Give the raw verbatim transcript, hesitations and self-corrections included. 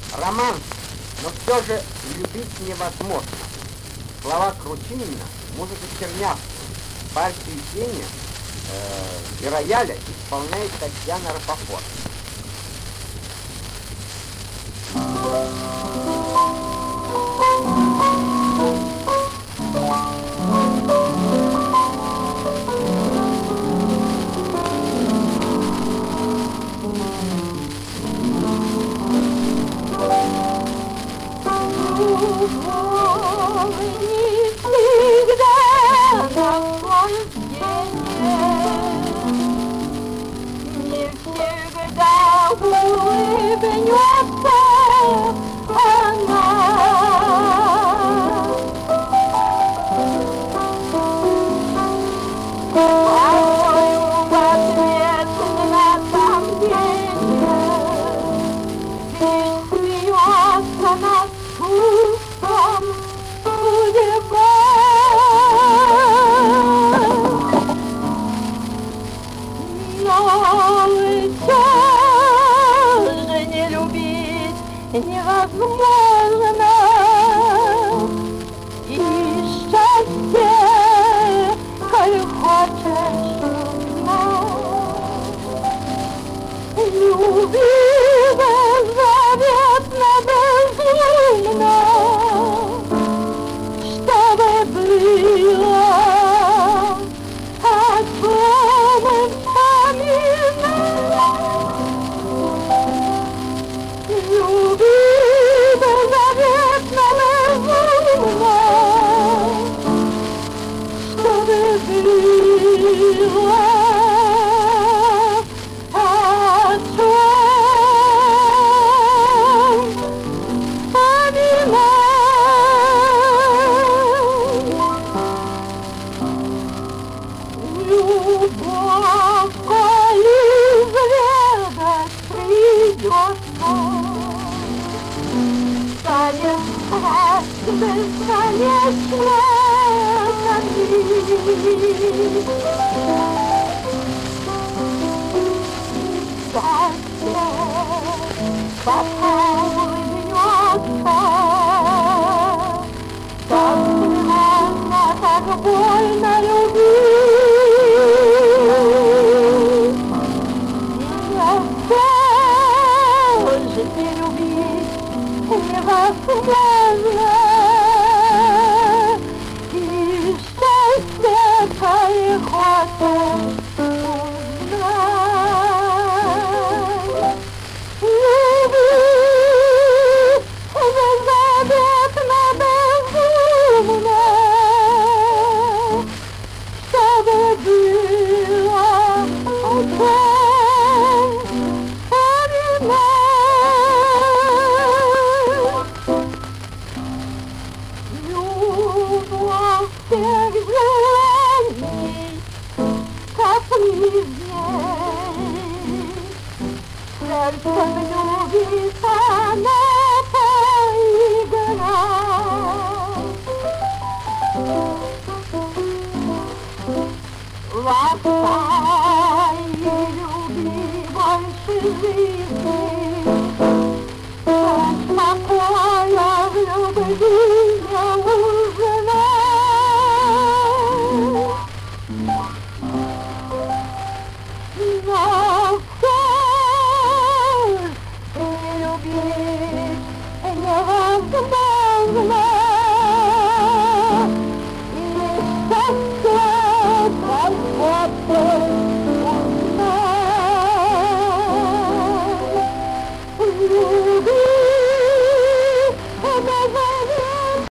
роман, но все же любить невозможно. Слова Кручинина, музыка Чернявского, партии пения э, и рояля исполняет Татьяна Рапопорт. Невозможно, и счастье, коль хочешь узнать, люби беззаветно, безумно, чтобы было о чем вспоминать. Люби беззаветно, безумно, чтобы было о чем вспоминать. Любовь, коли изведать придется, станет страсть бесконечно томить. Счастье пока улыбнется, так странно, так больно любить. И все же не любить невозможно, и счастье, коли хочешь узнать. Люби беззаветно, безумно, чтобы было о чем вспоминать. Любовь всех желаний, как низей, сердцем любит она поиграть. Ласкай и люби больше жизни, чтоб покоя в любви не узнать. Но все не любить невозможно.